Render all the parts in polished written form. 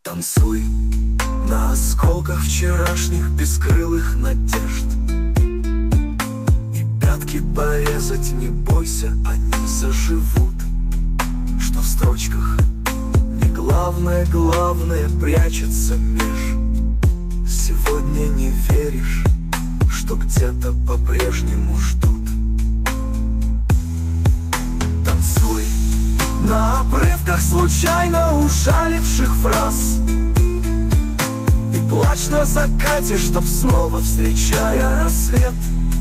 Танцуй на осколках вчерашних бескрылых надежд, и пятки порезать не бойся, они заживут. Что в строчках не главное, главное прячется меж. Сегодня не веришь, что где-то по-прежнему ждут. Танцуй на обрывках случайно ужаливших фраз, и плачь на закате, чтоб снова, встречая рассвет.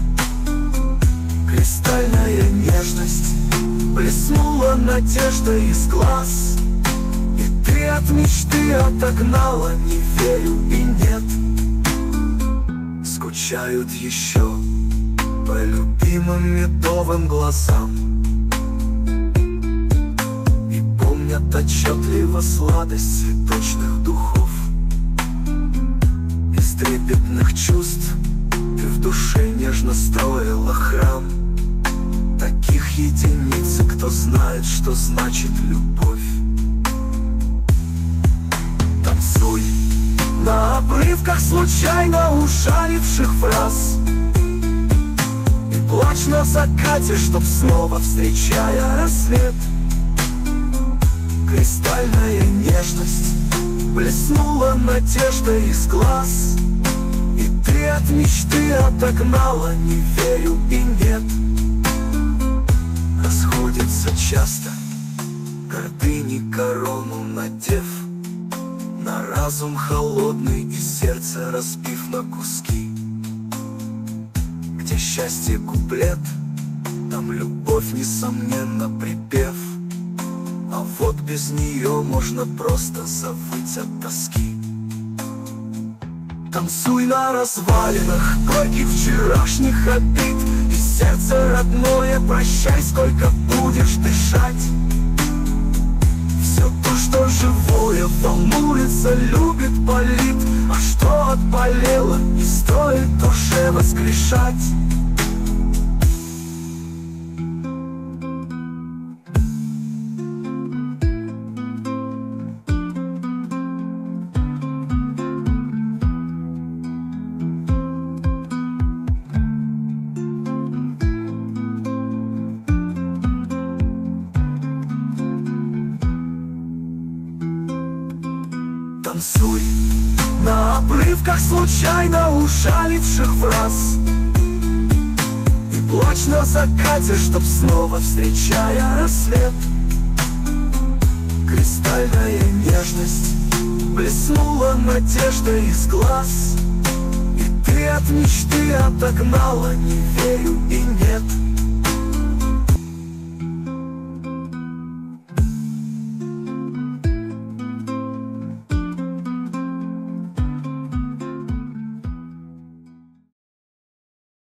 Кристальная нежность блеснула надежда из глаз, и ты от мечты отогнала не верю и нет. Скучают еще по любимым медовым глазам, и помнят отчетливо сладость цветочных духов. Из трепетных чувств ты в душе нежно строила храм. Таких единиц, кто знает, что значит любовь. Танцуй на обрывках случайно ужаливших фраз, и плачь на закате, чтоб снова, встречая рассвет. Кристальная нежность блеснула надежда из глаз, и ты от мечты отогнала не верю и нет. Расходятся часто, гордыни корону надев, на разум холодный и сердце разбив на куски. Где счастье куплет, там любовь несомненно припев, а вот без нее можно просто завыть от тоски. Танцуй на развалинах горьких вчерашних обид, и сердце родное прощай, сколько будешь дышать. Все то, что живое, волнуется, любит, болит, а что отболело, не стоит душе воскрешать. Танцуй на обрывках случайно ужаливших фраз, и плачь на закате, чтоб снова, встречая рассвет. Кристальная нежность блеснула надежда из глаз, и ты от мечты отогнала не верю и нет.